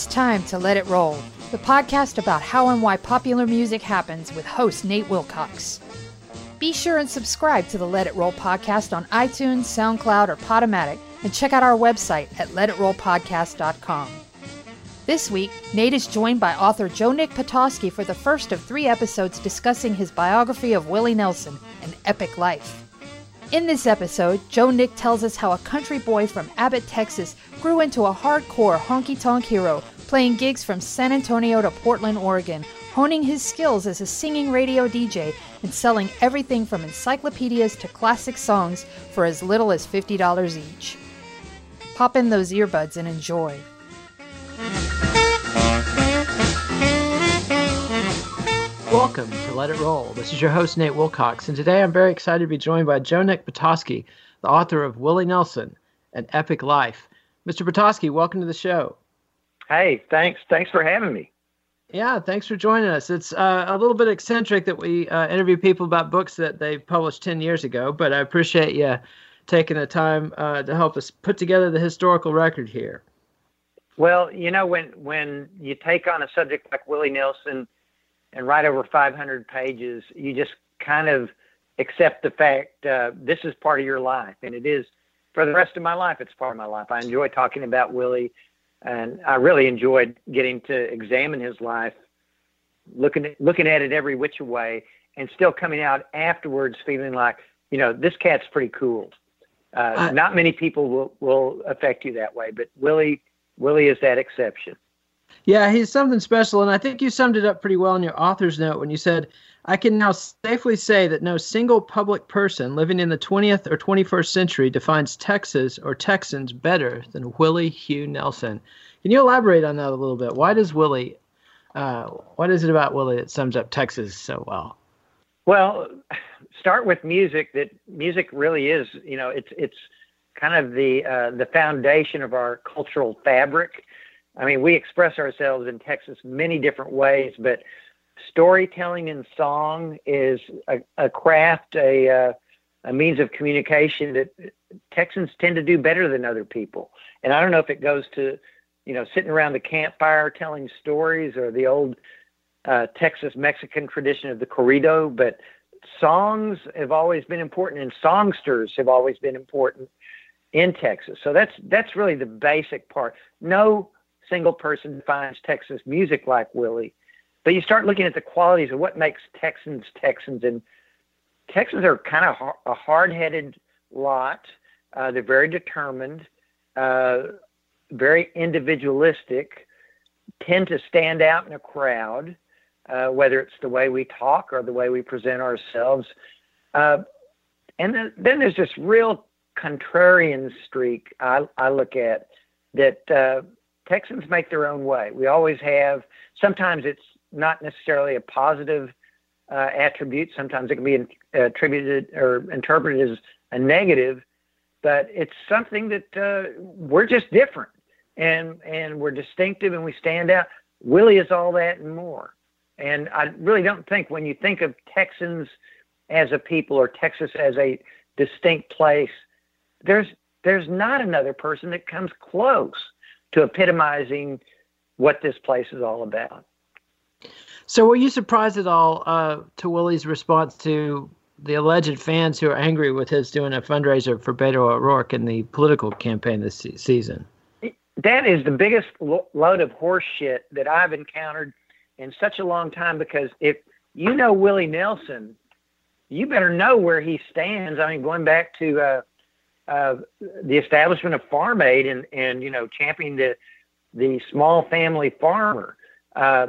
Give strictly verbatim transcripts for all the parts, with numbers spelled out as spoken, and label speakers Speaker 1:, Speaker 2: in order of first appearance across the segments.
Speaker 1: It's time to Let It Roll, the podcast about how and why popular music happens with host Nate Wilcox. Be sure and subscribe to the Let It Roll podcast on iTunes, SoundCloud, or Podomatic, and check out our website at let it roll podcast dot com. This week, Nate is joined by author Joe Nick Petoskey for the first of three episodes discussing his biography of Willie Nelson, An Epic Life. In this episode, Joe Nick tells us how a country boy from Abbott, Texas grew into a hardcore honky-tonk hero, playing gigs from San Antonio to Portland, Oregon, honing his skills as a singing radio D J and selling everything from encyclopedias to classic songs for as little as fifty dollars each. Pop in those earbuds and enjoy.
Speaker 2: Welcome to Let It Roll. This is your host, Nate Wilcox, and today I'm very excited to be joined by Joe Nick Petoskey, the author of Willie Nelson, An Epic Life. Mister Petoskey, welcome to the show.
Speaker 3: Hey, thanks. Thanks for having me.
Speaker 2: Yeah, thanks for joining us. It's uh, a little bit eccentric that we uh, interview people about books that they published ten years ago, but I appreciate you taking the time uh, to help us put together the historical record here.
Speaker 3: Well, you know, when, when you take on a subject like Willie Nelson and write over five hundred pages, you just kind of accept the fact uh, this is part of your life. And it is, for the rest of my life, it's part of my life. I enjoy talking about Willie, and I really enjoyed getting to examine his life, looking at, looking at it every which way, and still coming out afterwards feeling like, you know, this cat's pretty cool. Uh, uh, not many people will, will affect you that way, but Willie, Willie is that exception.
Speaker 2: Yeah, he's something special, and I think you summed it up pretty well in your author's note when you said, I can now safely say that no single public person living in the twentieth or twenty-first century defines Texas or Texans better than Willie Hugh Nelson. Can you elaborate on that a little bit? Why does Willie, uh, what is it about Willie that sums up Texas so well?
Speaker 3: Well, start with music. That music really is, you know, it's it's kind of the uh, the foundation of our cultural fabric. I mean, we express ourselves in Texas many different ways, but storytelling in song is a, a craft, a uh, a means of communication that Texans tend to do better than other people. And I don't know if it goes to, you know, sitting around the campfire telling stories or the old uh, Texas Mexican tradition of the corrido, but songs have always been important, and songsters have always been important in Texas. So that's that's really the basic part. No single person defines Texas music like Willie, but you start looking at the qualities of what makes Texans Texans, and Texans are kind of a hard-headed lot. Uh, they're very determined, uh, very individualistic, tend to stand out in a crowd, uh, whether it's the way we talk or the way we present ourselves. Uh, and then, then there's this real contrarian streak I, I look at that uh, Texans make their own way. We always have. Sometimes it's not necessarily a positive uh, attribute. Sometimes it can be in, uh, attributed or interpreted as a negative, but it's something that uh, we're just different, and and we're distinctive, and we stand out. Willie is all that and more. And I really don't think when you think of Texans as a people or Texas as a distinct place, there's there's not another person that comes close to epitomizing what this place is all about.
Speaker 2: So were you surprised at all uh, to Willie's response to the alleged fans who are angry with his doing a fundraiser for Beto O'Rourke in the political campaign this se- season?
Speaker 3: That is the biggest lo- load of horse shit that I've encountered in such a long time, because if you know Willie Nelson, you better know where he stands. I mean, going back to uh, uh, the establishment of Farm Aid and, and, you know, championing the, the small family farmer, uh,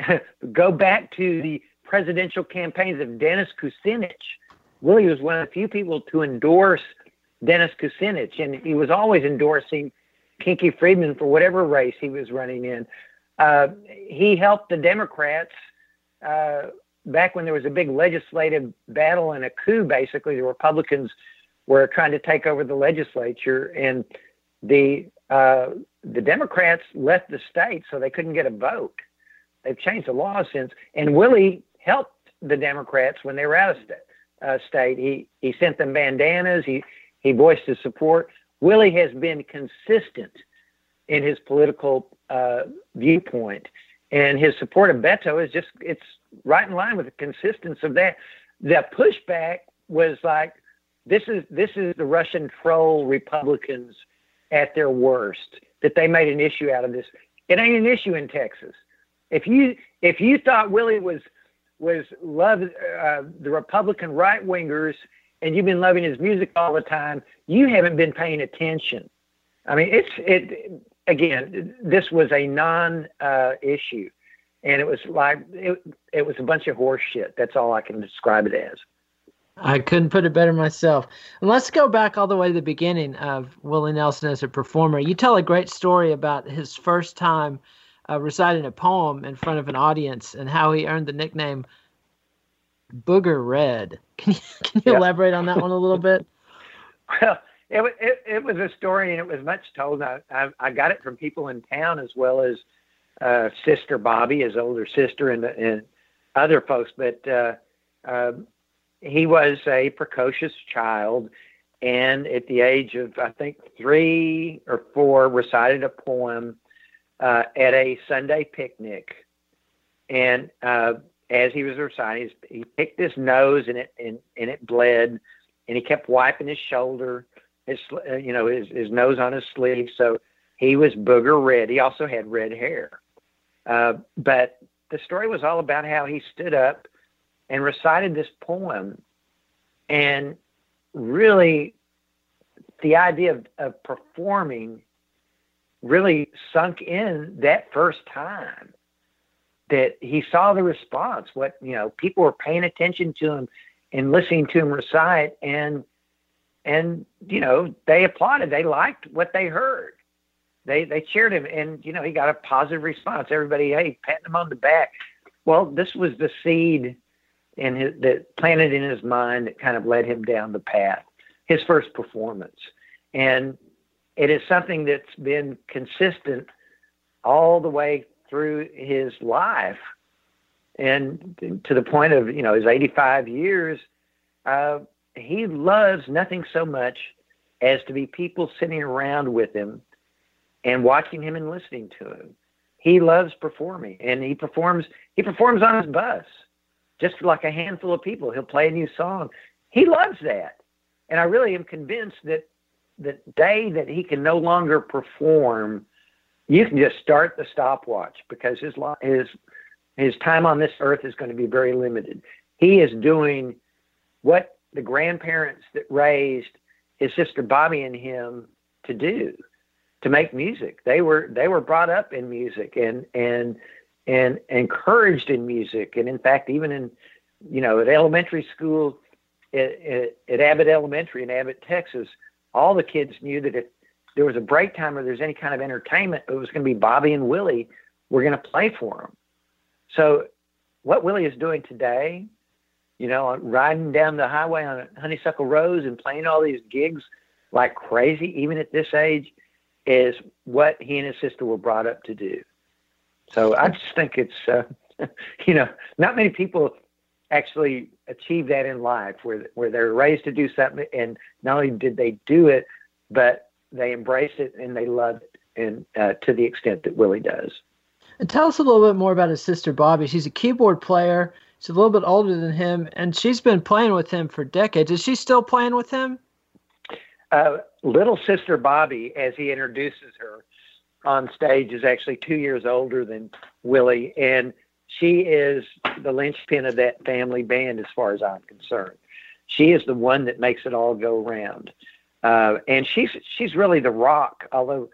Speaker 3: go back to the presidential campaigns of Dennis Kucinich. Willie was one of the few people to endorse Dennis Kucinich, and he was always endorsing Kinky Friedman for whatever race he was running in. Uh, he helped the Democrats uh, back when there was a big legislative battle and a coup. Basically, the Republicans were trying to take over the legislature, and the uh, the Democrats left the state so they couldn't get a vote. They've changed the law since, and Willie helped the Democrats when they were out of st- uh, state. He he sent them bandanas. He he voiced his support. Willie has been consistent in his political uh, viewpoint. And his support of Beto is just, it's right in line with the consistency of that. The pushback was like, this is, this is the Russian troll Republicans at their worst, that they made an issue out of this. It ain't an issue in Texas. If you, if you thought Willie was, was love uh, the Republican right wingers and you've been loving his music all the time, you haven't been paying attention. I mean, it's, it, again, this was a non uh, issue, and it was like, it, it was a bunch of horse shit. That's all I can describe it as.
Speaker 2: I couldn't put it better myself. And let's go back all the way to the beginning of Willie Nelson as a performer. You tell a great story about his first time uh, reciting a poem in front of an audience and how he earned the nickname Booger Red. Can you, can you
Speaker 3: yeah. elaborate
Speaker 2: on that one a little bit?
Speaker 3: Well, it was, it, it was a story, and it was much told. I, I, I got it from people in town, as well as uh, Sister Bobby, his older sister, and, and other folks. But uh, uh, he was a precocious child, and at the age of, I think, three or four, recited a poem uh, at a Sunday picnic. And uh, as he was reciting, he picked his nose, and it and, and it bled, and he kept wiping his shoulder, his you know his, his nose on his sleeve. So he was booger red. He also had red hair. Uh, but the story was all about how he stood up and recited this poem, and really the idea of, of performing really sunk in that first time, that he saw the response, what, you know, people were paying attention to him and listening to him recite, and, and, you know, they applauded, they liked what they heard. They, they cheered him, and, you know, he got a positive response. Everybody, hey, patting him on the back. Well, this was the seed in his, that planted in his mind that kind of led him down the path, his first performance. And it is something that's been consistent all the way through his life. And to the point of, you know, his eighty-five years, uh, he loves nothing so much as to be people sitting around with him and watching him and listening to him. He loves performing, and he performs, he performs on his bus, just like a handful of people. He'll play a new song. He loves that. And I really am convinced that the day that he can no longer perform, you can just start the stopwatch, because his his his time on this earth is going to be very limited. He is doing what the grandparents that raised his sister Bobby and him to do, to make music. They were they were brought up in music and and and encouraged in music. And in fact, even in, you know, at elementary school, at, at, at Abbott Elementary in Abbott, Texas, all the kids knew that if there was a break time or there's any kind of entertainment, it was going to be Bobby and Willie were going to play for them. So what Willie is doing today, you know, riding down the highway on Honeysuckle Rose and playing all these gigs like crazy, even at this age, is what he and his sister were brought up to do. So I just think it's, uh, you know, not many people actually achieve that in life, where where they're raised to do something, and not only did they do it, but they embrace it and they love it, and uh, to the extent that Willie does.
Speaker 2: And tell us a little bit more about his sister Bobby. She's a keyboard player. She's a little bit older than him, and she's been playing with him for decades. Is she still playing with him?
Speaker 3: Uh, little sister Bobby, as he introduces her on stage, is actually two years older than Willie, and she is the linchpin of that family band as far as I'm concerned. She is the one that makes it all go round. Uh, and she's she's really the rock, although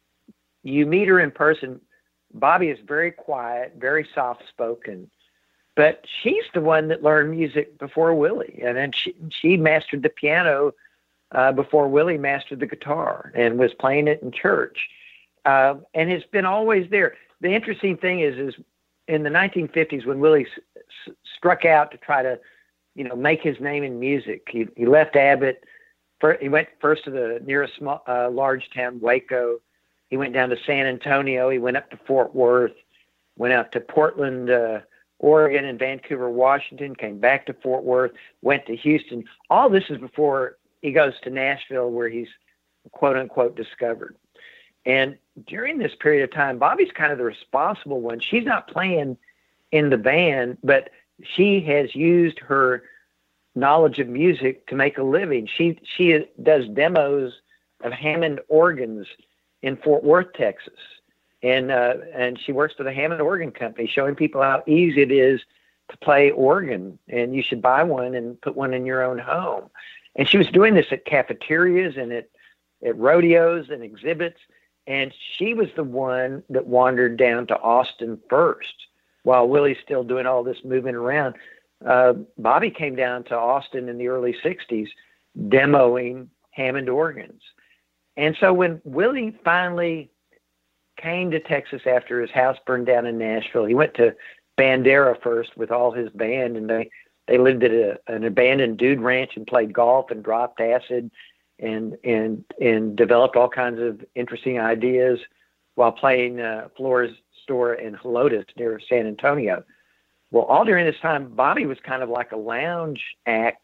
Speaker 3: you meet her in person, Bobby is very quiet, very soft-spoken, but she's the one that learned music before Willie, and then she, she mastered the piano uh, before Willie mastered the guitar and was playing it in church, uh, and has been always there. The interesting thing is, is in the nineteen fifties, when Willie s- struck out to try to, you know, make his name in music, he, he left Abbott. First, he went first to the nearest small, uh, large town, Waco. He went down to San Antonio. He went up to Fort Worth, went out to Portland, uh, Oregon, and Vancouver, Washington, came back to Fort Worth, went to Houston. All this is before he goes to Nashville, where he's quote unquote discovered. And during this period of time, Bobby's kind of the responsible one. She's not playing in the band, but she has used her knowledge of music to make a living. She she does demos of Hammond organs in Fort Worth, Texas, and uh, and she works for the Hammond Organ Company, showing people how easy it is to play organ, and you should buy one and put one in your own home. And she was doing this at cafeterias and at at rodeos and exhibits. And she was the one that wandered down to Austin first, while Willie's still doing all this moving around. Uh, Bobby came down to Austin in the early sixties, demoing Hammond organs. And so when Willie finally came to Texas after his house burned down in Nashville, he went to Bandera first with all his band, and they, they lived at a, an abandoned dude ranch and played golf and dropped acid and and and developed all kinds of interesting ideas while playing uh, Flora's Store in Helotes near San Antonio. Well, all during this time, Bobby was kind of like a lounge act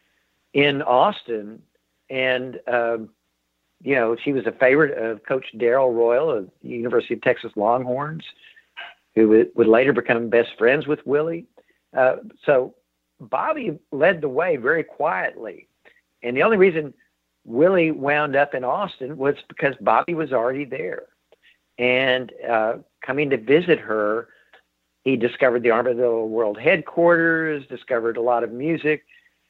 Speaker 3: in Austin, and um, you know, she was a favorite of Coach Darrell Royal of the University of Texas Longhorns, who would, would later become best friends with Willie. Uh, so Bobby led the way very quietly, and the only reason Willie wound up in Austin was because Bobby was already there. And uh, coming to visit her, he discovered the Armadillo World headquarters, discovered a lot of music,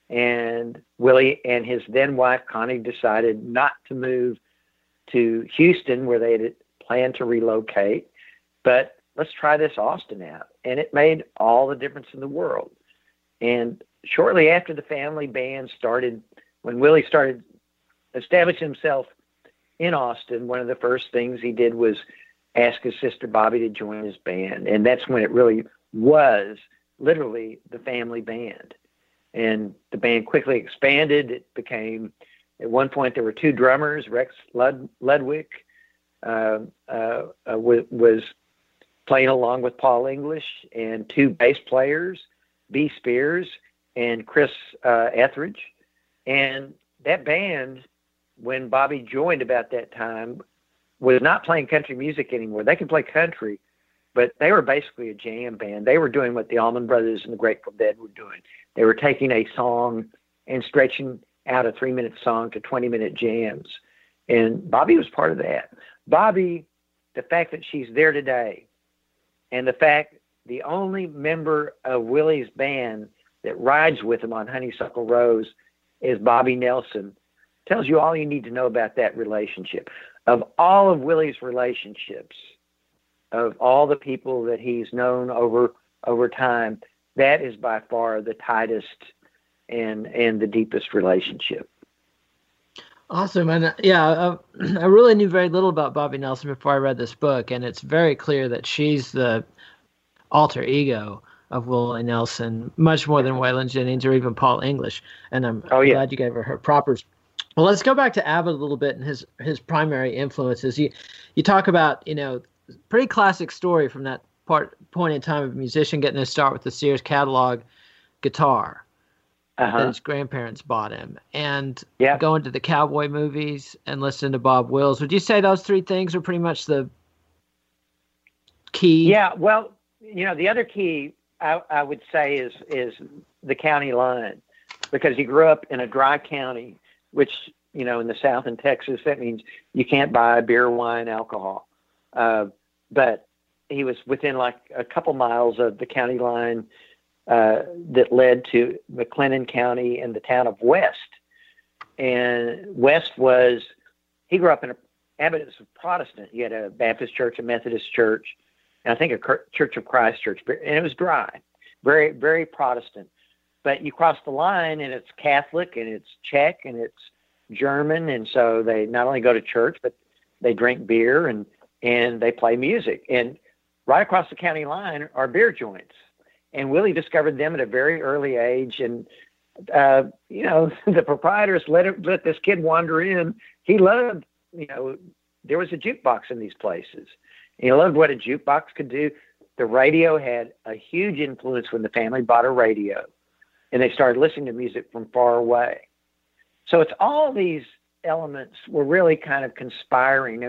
Speaker 3: and Willie and his then wife, Connie, decided not to move to Houston, where they had planned to relocate, but let's try this Austin out. And it made all the difference in the world. And shortly after the family band started, when Willie started establishing himself in Austin, one of the first things he did was ask his sister Bobby to join his band. And that's when it really was literally the family band. And the band quickly expanded. It became, at one point, there were two drummers. Rex Lud- Ludwig uh, uh, uh, w- was playing along with Paul English, and two bass players, B. Spears and Chris uh, Etheridge. And that band, when Bobby joined about that time, was not playing country music anymore. They could play country, but they were basically a jam band. They were doing what the Allman Brothers and the Grateful Dead were doing. They were taking a song and stretching out a three-minute song to twenty-minute jams. And Bobby was part of that. Bobby, the fact that she's there today, and the fact the only member of Willie's band that rides with him on Honeysuckle Rose is Bobby Nelson, tells you all you need to know about that relationship. Of all of Willie's relationships, of all the people that he's known over over time, that is by far the tightest and and the deepest relationship.
Speaker 2: Awesome. And uh, yeah, uh, I really knew very little about Bobby Nelson before I read this book, and it's very clear that she's the alter ego of Willie Nelson, much more than Waylon Jennings or even Paul English. And I'm
Speaker 3: oh, yeah.
Speaker 2: glad you gave her her propers. Well, let's go back to Abbott a little bit and his his primary influences. You you talk about, you know, pretty classic story from that part point in time of a musician getting his start with the Sears catalog guitar uh-huh. that his grandparents bought him, and
Speaker 3: yeah.
Speaker 2: going to the cowboy movies and listening to Bob Wills. Would you say those three things are pretty much the key?
Speaker 3: Yeah. Well, you know, the other key I, I would say is is the county line, because he grew up in a dry county, which, you know, in the South in Texas, that means you can't buy beer, wine, alcohol. Uh, but he was within like a couple miles of the county line uh, that led to McLennan County and the town of West. And West was, he grew up in a, Abbott is a Protestant. He had a Baptist church, a Methodist church, and I think a Church of Christ church. And it was dry, very, very Protestant. But you cross the line and it's Catholic and it's Czech and it's German. And so they not only go to church, but they drink beer and, and they play music. And right across the county line are beer joints. And Willie discovered them at a very early age. And, uh, you know, the proprietors let it, let this kid wander in. He loved, you know, there was a jukebox in these places. And he loved what a jukebox could do. The radio had a huge influence when the family bought a radio. And they started listening to music from far away. So it's all these elements were really kind of conspiring. I mean,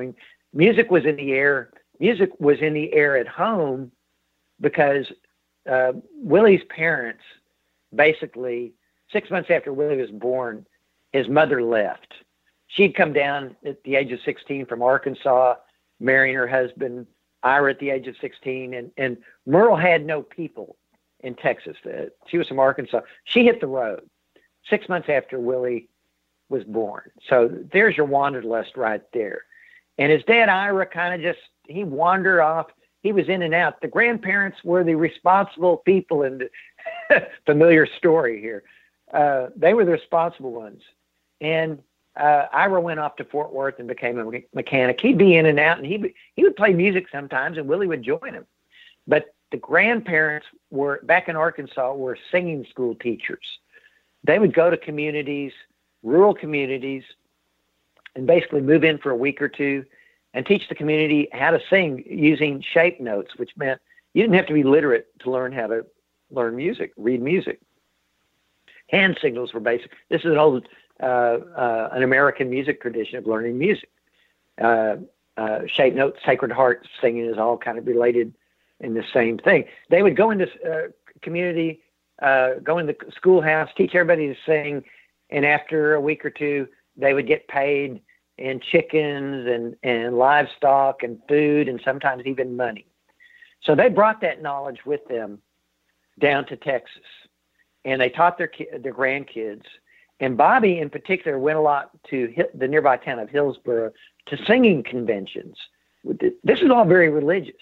Speaker 3: music was in the air. Music was in the air at home because uh, Willie's parents, basically, six months after Willie was born, his mother left. She'd come down at the age of sixteen from Arkansas, marrying her husband, Ira, at the age of sixteen. And, and Merle had no people in Texas. Uh, she was from Arkansas. She hit the road six months after Willie was born. So there's your wanderlust right there. And his dad, Ira, kind of just, he wandered off. He was in and out. The grandparents were the responsible people in the familiar story here. Uh, they were the responsible ones. And uh, Ira went off to Fort Worth and became a me- mechanic. He'd be in and out, and he he would play music sometimes, and Willie would join him. But the grandparents were, back in Arkansas, were singing school teachers. They would go to communities, rural communities, and basically move in for a week or two and teach the community how to sing using shape notes, which meant you didn't have to be literate to learn how to learn music, read music. Hand signals were basic. This is an old, uh, uh, an American music tradition of learning music. Uh, uh, shape notes, Sacred Heart singing is all kind of related in the same thing. They would go into uh, community, uh, go in the schoolhouse, teach everybody to sing, and after a week or two, they would get paid in chickens and, and livestock and food and sometimes even money. So they brought that knowledge with them down to Texas, and they taught their ki- their grandkids. And Bobby, in particular, went a lot to Hi- the nearby town of Hillsboro to singing conventions. This is all very religious,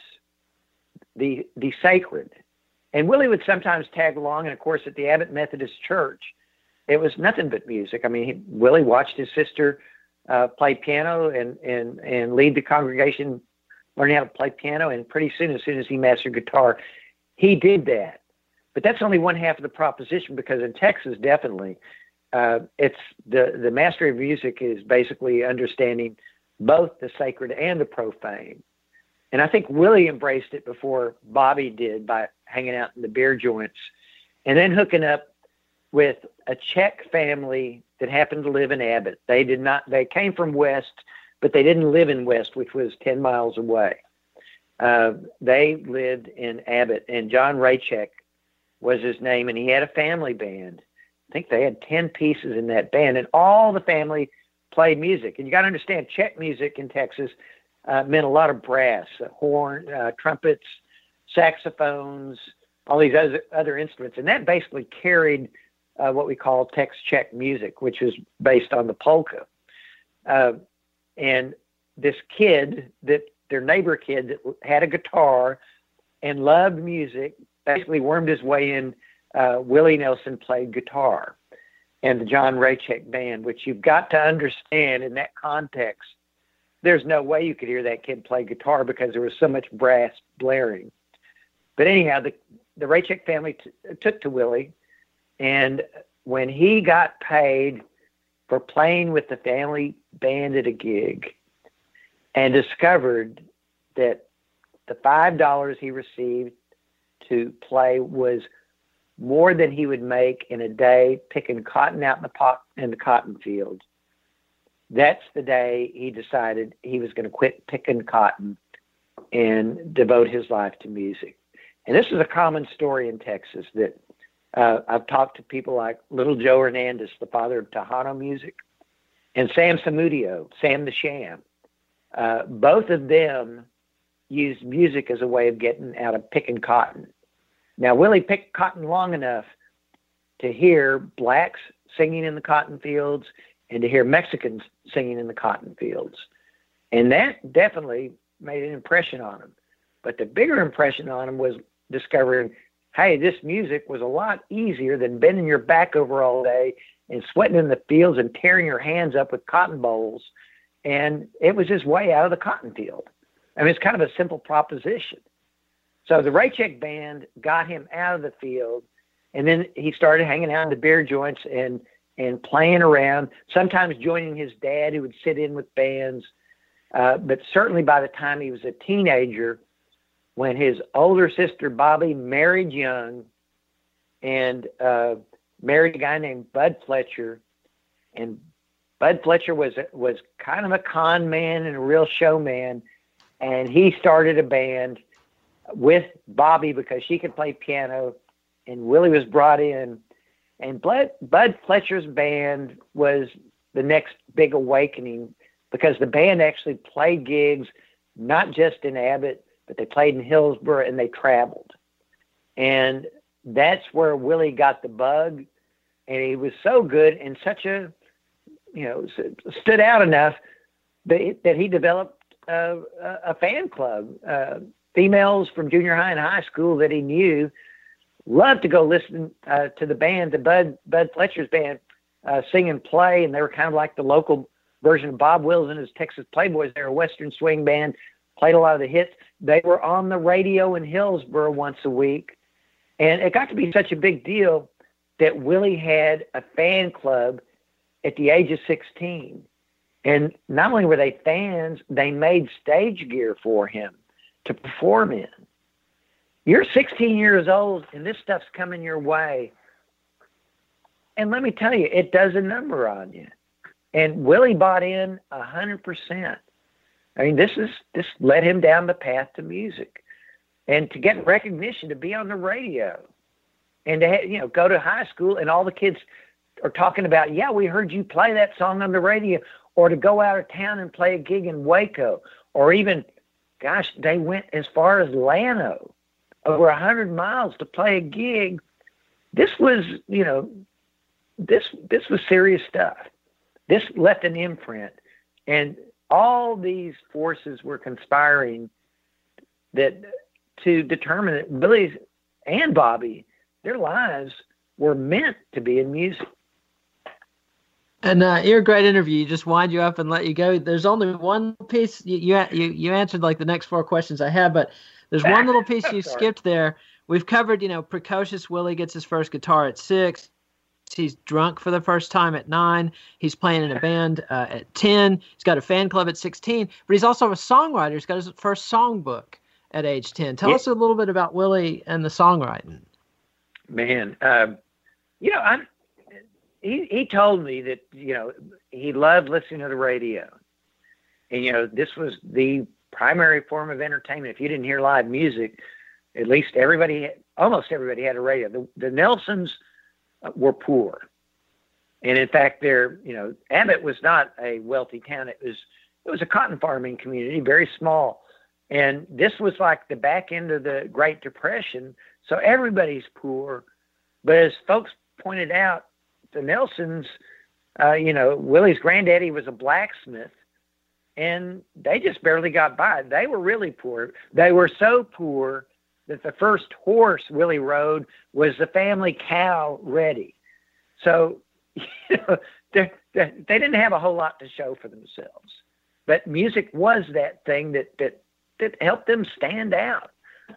Speaker 3: the the sacred. And Willie would sometimes tag along, and of course, at the Abbott Methodist Church, it was nothing but music. I mean, he, Willie watched his sister uh, play piano and, and, and lead the congregation, learning how to play piano. And pretty soon, as soon as he mastered guitar, he did that. But that's only one half of the proposition, because in Texas, definitely, uh, it's the, the mastery of music is basically understanding both the sacred and the profane. And I think Willie embraced it before Bobby did by hanging out in the beer joints and then hooking up with a Czech family that happened to live in Abbott. They did not, they came from West, but they didn't live in West, which was ten miles away. Uh, they lived in Abbott, and John Raychek was his name, and he had a family band. I think they had ten pieces in that band, and all the family played music. And you got to understand, Czech music in Texas uh, meant a lot of brass, uh, horn, uh, trumpets, saxophones, all these other, other instruments. And that basically carried uh, what we call Tex-Czech music, which is based on the polka. Uh, and this kid, that their neighbor kid that had a guitar and loved music, basically wormed his way in. Uh, Willie Nelson played guitar, and the John Raychek band, which you've got to understand in that context, there's no way you could hear that kid play guitar because there was so much brass blaring. But anyhow, the, the Raychek family t- took to Willie, and when he got paid for playing with the family band at a gig and discovered that the five dollars he received to play was more than he would make in a day picking cotton out in the pot in the cotton field, that's the day he decided he was going to quit picking cotton and devote his life to music. And this is a common story in Texas that uh, I've talked to people like Little Joe Hernandez, the father of Tejano music, and Sam Samudio, Sam the Sham. Uh, both of them used music as a way of getting out of picking cotton. Now, Willie picked cotton long enough to hear blacks singing in the cotton fields and to hear Mexicans singing in the cotton fields. And that definitely made an impression on him. But the bigger impression on him was discovering, hey, this music was a lot easier than bending your back over all day and sweating in the fields and tearing your hands up with cotton bowls. And it was his way out of the cotton field. I mean, it's kind of a simple proposition. So the Raychek band got him out of the field, and then he started hanging out in the beer joints and, and playing around, sometimes joining his dad, who would sit in with bands. Uh, but certainly by the time he was a teenager, when his older sister, Bobby, married young and uh, married a guy named Bud Fletcher, and Bud Fletcher was was kind of a con man and a real showman, and he started a band with Bobby because she could play piano, and Willie was brought in, and Bud, Bud Fletcher's band was the next big awakening because the band actually played gigs, not just in Abbott, but they played in Hillsborough and they traveled. And that's where Willie got the bug. And he was so good and such a, you know, stood out enough that, that he developed a, a fan club. Uh, females from junior high and high school that he knew loved to go listen uh, to the band, the Bud, Bud Fletcher's band, uh, sing and play. And they were kind of like the local version of Bob Wills and his Texas Playboys. They were a Western swing band, played a lot of the hits. They were on the radio in Hillsborough once a week. And it got to be such a big deal that Willie had a fan club at the age of sixteen. And not only were they fans, they made stage gear for him to perform in. You're sixteen years old and this stuff's coming your way. And let me tell you, it does a number on you. And Willie bought in a hundred percent. I mean, this is this led him down the path to music, and to get recognition, to be on the radio, and to you know go to high school, and all the kids are talking about, yeah, we heard you play that song on the radio, or to go out of town and play a gig in Waco, or even, gosh, they went as far as Llano, over a hundred miles to play a gig. This was, you know, this this was serious stuff. This left an imprint, and all these forces were conspiring that to determine that Billy and Bobby, their lives were meant to be in music.
Speaker 2: And uh, you're a great interview. You just wind you up and let you go. There's only one piece you you you, you answered like the next four questions I had, but there's one little piece you skipped there. We've covered, you know, precocious Willie gets his first guitar at six. He's drunk for the first time at nine. He's playing in a band uh, at ten. He's got a fan club at sixteen. But he's also a songwriter. He's got his first songbook at age ten. Tell yeah. us a little bit about Willie and the songwriting.
Speaker 3: Man, um, you know, I'm, he he told me that, you know, he loved listening to the radio. And, you know, this was the primary form of entertainment. If you didn't hear live music, at least everybody, almost everybody had a radio. The, the Nelsons were poor. And in fact, they're, you know, Abbott was not a wealthy town. It was, it was a cotton farming community, very small. And this was like the back end of the Great Depression. So everybody's poor. But as folks pointed out, the Nelsons, uh, you know, Willie's granddaddy was a blacksmith, and they just barely got by. They were really poor. They were so poor that the first horse Willie rode was the family cow Reddy. So, you know, they, they didn't have a whole lot to show for themselves. But music was that thing that that, that helped them stand out.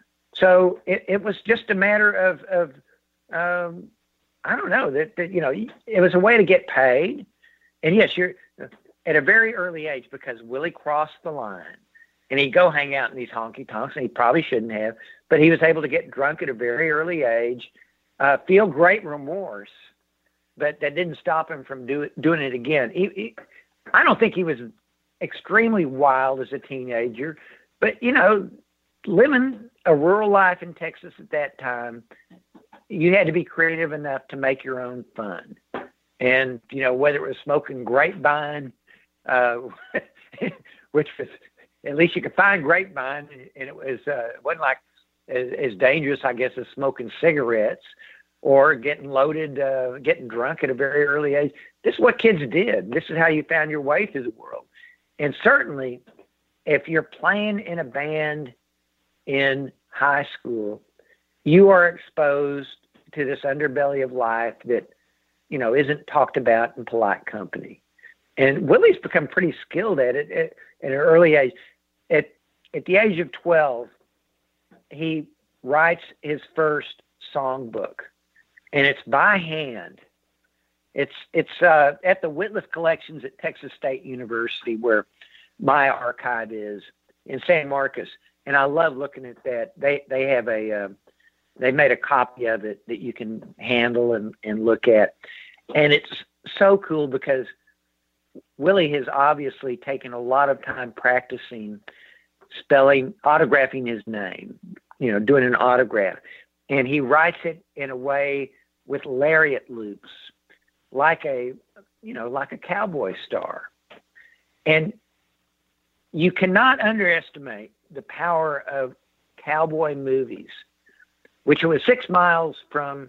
Speaker 3: So it, it was just a matter of, of um, I don't know, that, that, you know, it was a way to get paid. And yes, you're at a very early age, because Willie crossed the line. And he'd go hang out in these honky tonks, and he probably shouldn't have, but he was able to get drunk at a very early age, uh, feel great remorse, but that didn't stop him from do, doing it again. He, he, I don't think he was extremely wild as a teenager, but, you know, living a rural life in Texas at that time, you had to be creative enough to make your own fun. And, you know, whether it was smoking grapevine, uh, which was, at least you could find grapevine, and it was uh, it wasn't like as, as dangerous, I guess, as smoking cigarettes or getting loaded, uh, getting drunk at a very early age. This is what kids did. This is how you found your way through the world. And certainly, if you're playing in a band in high school, you are exposed to this underbelly of life that, you know, isn't talked about in polite company. And Willie's become pretty skilled at it at, at an early age. At at the age of twelve, he writes his first songbook, and it's by hand. It's it's uh, at the Whitliff Collections at Texas State University, where my archive is in San Marcos. And I love looking at that. They they have a uh, they made a copy of it that you can handle and, and look at, and it's so cool because Willie has obviously taken a lot of time practicing spelling, autographing his name, you know, doing an autograph. And he writes it in a way with lariat loops, like a, you know, like a cowboy star. And you cannot underestimate the power of cowboy movies, which was six miles from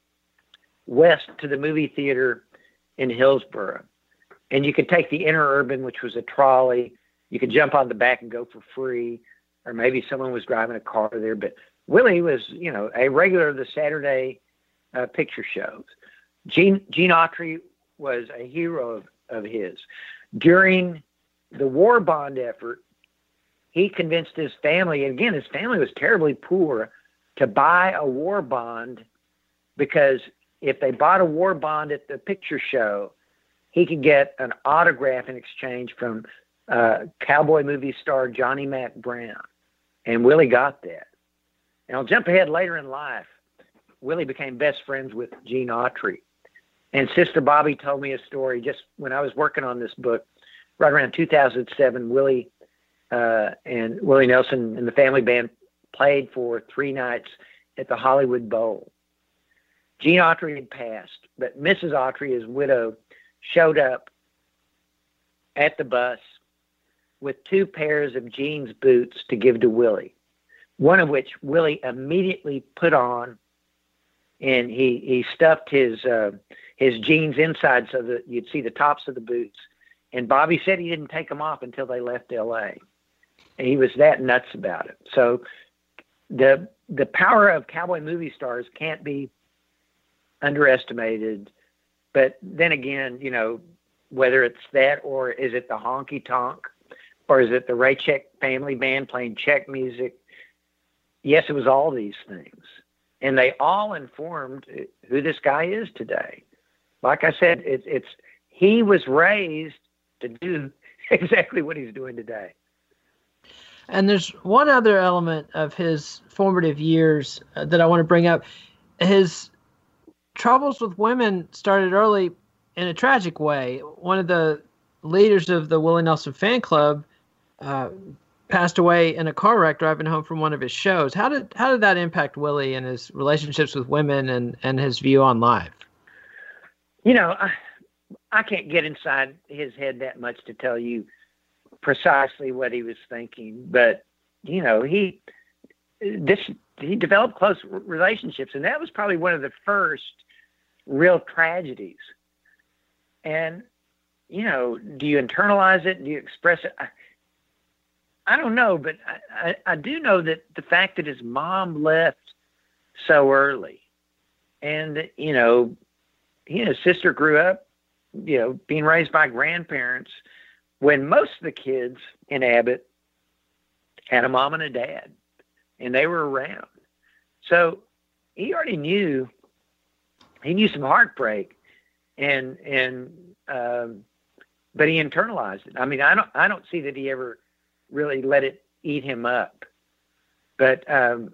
Speaker 3: west to the movie theater in Hillsboro. And you could take the interurban, which was a trolley. You could jump on the back and go for free, or maybe someone was driving a car there. But Willie was, you know, a regular of the Saturday uh, picture shows. Gene, Gene Autry was a hero of, of his. During the war bond effort, he convinced his family, and again, his family was terribly poor, to buy a war bond, because if they bought a war bond at the picture show, he could get an autograph in exchange from uh, cowboy movie star Johnny Mack Brown. And Willie got that. And I'll jump ahead later in life. Willie became best friends with Gene Autry. And Sister Bobby told me a story just when I was working on this book, right around two thousand seven. Willie uh, and Willie Nelson and the family band played for three nights at the Hollywood Bowl. Gene Autry had passed, but Missus Autry, his widow, showed up at the bus with two pairs of Gene's boots to give to Willie, one of which Willie immediately put on, and he, he stuffed his uh, his jeans inside so that you'd see the tops of the boots. And Bobby said he didn't take them off until they left L A. And he was that nuts about it. So the the power of cowboy movie stars can't be underestimated. But then again, you know, whether it's that, or is it the honky tonk, or is it the Ray Check family band playing Czech music? Yes, it was all these things. And they all informed who this guy is today. Like I said, it's, it's he was raised to do exactly what he's doing today.
Speaker 2: And there's one other element of his formative years uh, that I want to bring up. His troubles with women started early in a tragic way. One of the leaders of the Willie Nelson fan club uh, passed away in a car wreck driving home from one of his shows. How did how did that impact Willie and his relationships with women and, and his view on life?
Speaker 3: You know, I, I can't get inside his head that much to tell you precisely what he was thinking, but you know, he this he developed close relationships, and that was probably one of the first real tragedies. And you know, do you internalize it? Do you express it? I, I don't know, but I, I, I do know that the fact that his mom left so early, and you know, he and his sister grew up, you know, being raised by grandparents, when most of the kids in Abbott had a mom and a dad, and they were around. So he already knew, he knew some heartbreak, and, and, um, but he internalized it. I mean, I don't, I don't see that he ever really let it eat him up. But, um,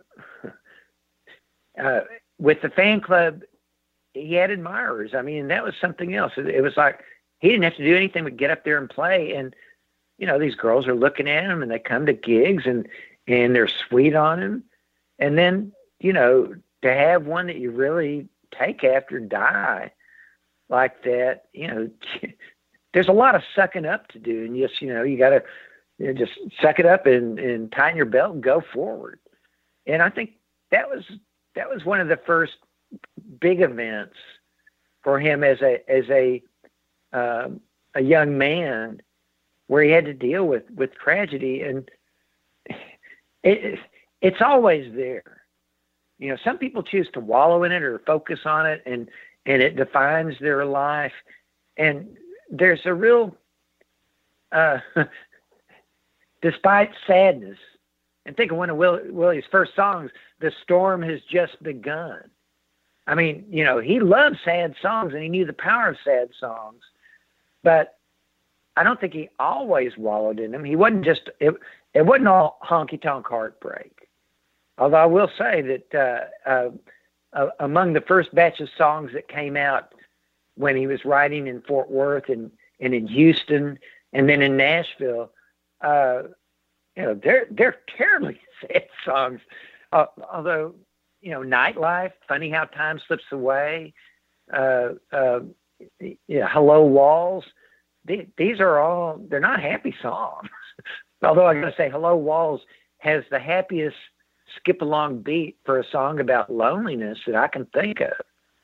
Speaker 3: uh, with the fan club, he had admirers. I mean, that was something else. It, it was like, he didn't have to do anything but get up there and play. And, you know, these girls are looking at him, and they come to gigs, and, and they're sweet on him. And then, you know, to have one that you really take after die like that, you know, there's a lot of sucking up to do. And just, you know, you got to you know, just suck it up and, and tighten your belt and go forward. And I think that was, that was one of the first big events for him as a, as a, Um, a young man, where he had to deal with, with tragedy. And it, it's always there. You know, some people choose to wallow in it or focus on it, and, and it defines their life. And there's a real, uh, despite sadness, and think of one of Will, Willie's first songs, "The Storm Has Just Begun." I mean, you know, he loved sad songs, and he knew the power of sad songs. But I don't think he always wallowed in them. He wasn't just, it, it wasn't all honky-tonk heartbreak. Although I will say that uh, uh, uh, among the first batch of songs that came out when he was writing in Fort Worth and and in Houston, and then in Nashville. Uh, you know, they're they're terribly sad songs. Uh, although, you know, Nightlife, Funny How Time Slips Away, uh, uh, yeah, Hello Walls. They, these are all, they're not happy songs. Although I gotta say, Hello Walls has the happiest skip along beat for a song about loneliness that I can think of.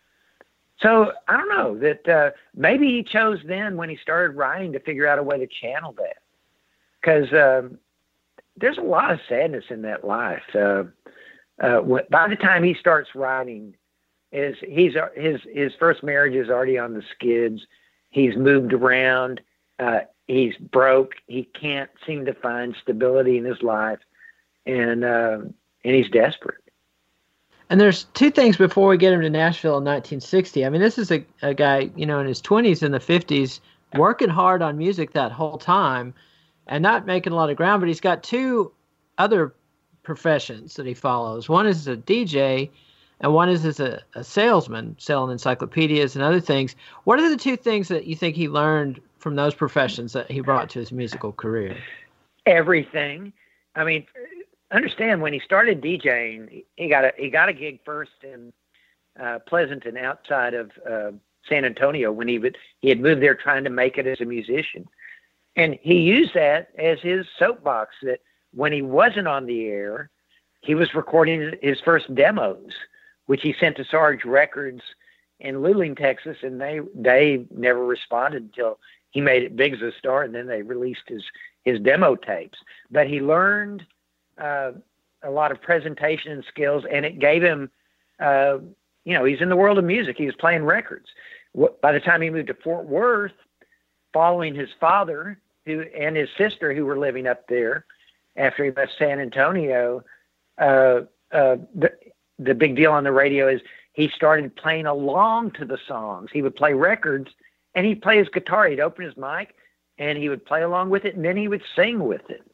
Speaker 3: So I don't know that uh, maybe he chose then when he started writing to figure out a way to channel that, because um, there's a lot of sadness in that life. Uh, uh, by the time he starts writing, is he's his his first marriage is already on the skids. He's moved around. Uh, he's broke. He can't seem to find stability in his life, and uh, and he's desperate.
Speaker 2: And there's two things before we get him to Nashville in nineteen sixty. I mean, this is a, a guy, you know, in his twenties and the fifties, working hard on music that whole time and not making a lot of ground, but he's got two other professions that he follows. One is a D J, and one is as a, a salesman, selling encyclopedias and other things. What are the two things that you think he learned from those professions that he brought to his musical career?
Speaker 3: Everything. I mean, understand when he started DJing, he got a he got a gig first in uh, Pleasanton, outside of uh, San Antonio, when he would he had moved there trying to make it as a musician, and he used that as his soapbox. That when he wasn't on the air, he was recording his first demos, which he sent to Sarge Records in Luling, Texas, and they they never responded until he made it big as a star, and then they released his his demo tapes. But he learned Uh, a lot of presentation skills, and it gave him, uh, you know, he's in the world of music. He was playing records. By the time he moved to Fort Worth, following his father who and his sister who were living up there after he left San Antonio, uh, uh, the, the big deal on the radio is he started playing along to the songs. He would play records, and he'd play his guitar. He'd open his mic, and he would play along with it, and then he would sing with it.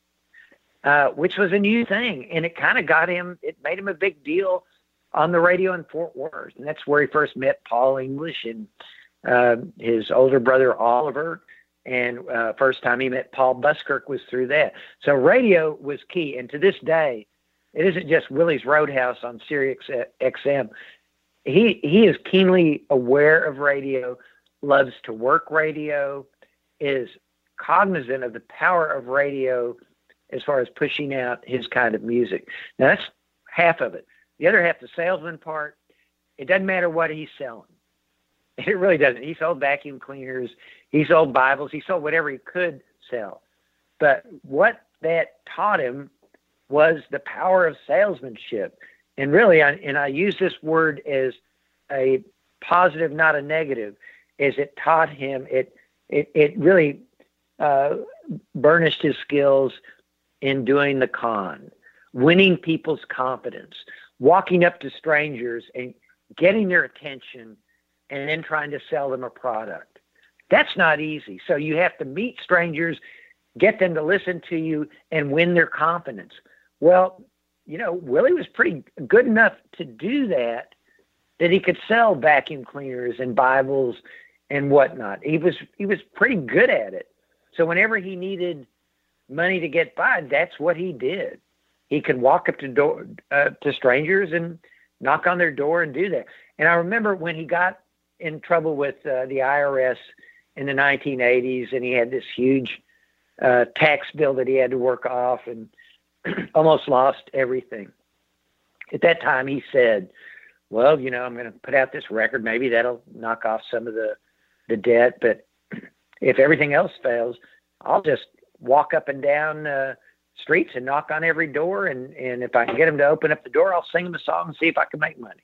Speaker 3: Uh, which was a new thing, and it kind of got him, it made him a big deal on the radio in Fort Worth, and that's where he first met Paul English and uh, his older brother Oliver, and uh, first time he met Paul Buskirk was through that. So radio was key, and to this day, it isn't just Willie's Roadhouse on Sirius X M. He, he is keenly aware of radio, loves to work radio, is cognizant of the power of radio as far as pushing out his kind of music. Now, that's half of it. The other half, the salesman part, it doesn't matter what he's selling. It really doesn't. He sold vacuum cleaners. He sold Bibles. He sold whatever he could sell. But what that taught him was the power of salesmanship. And really, I, and I use this word as a positive, not a negative, is it taught him, it, it, it really uh, burnished his skills in doing the con, winning people's confidence, walking up to strangers and getting their attention, and then trying to sell them a product. That's not easy. So you have to meet strangers, get them to listen to you, and win their confidence. Well, you know, Willie was pretty good enough to do that, that he could sell vacuum cleaners and Bibles and whatnot. He was he was pretty good at it. So whenever he needed money to get by, that's what he did. He could walk up to door uh, to strangers and knock on their door and do that. And I remember when he got in trouble with uh, the I R S in the nineteen eighties, and he had this huge uh, tax bill that he had to work off, and almost lost everything. At that time, he said, well, you know, I'm going to put out this record. Maybe that'll knock off some of the, the debt, but if everything else fails, I'll just walk up and down uh, streets and knock on every door. And, and if I can get them to open up the door, I'll sing them a song and see if I can make money.